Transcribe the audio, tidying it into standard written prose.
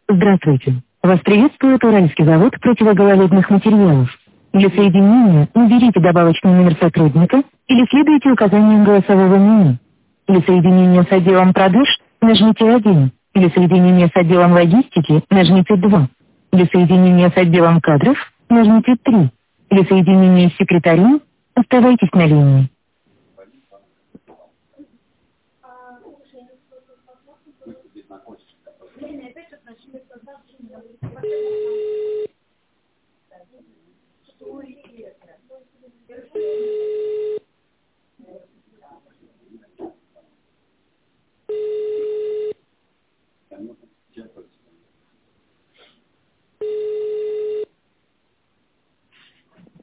Здравствуйте. Вас приветствует Уральский завод противогололедных материалов. Для соединения наберите добавочный номер сотрудника или следуйте указаниям голосового меню. Для соединения с отделом продаж нажмите 1. Для соединения с отделом логистики нажмите 2. Для соединения с отделом кадров нажмите 3. Для соединения с секретарем оставайтесь на линии.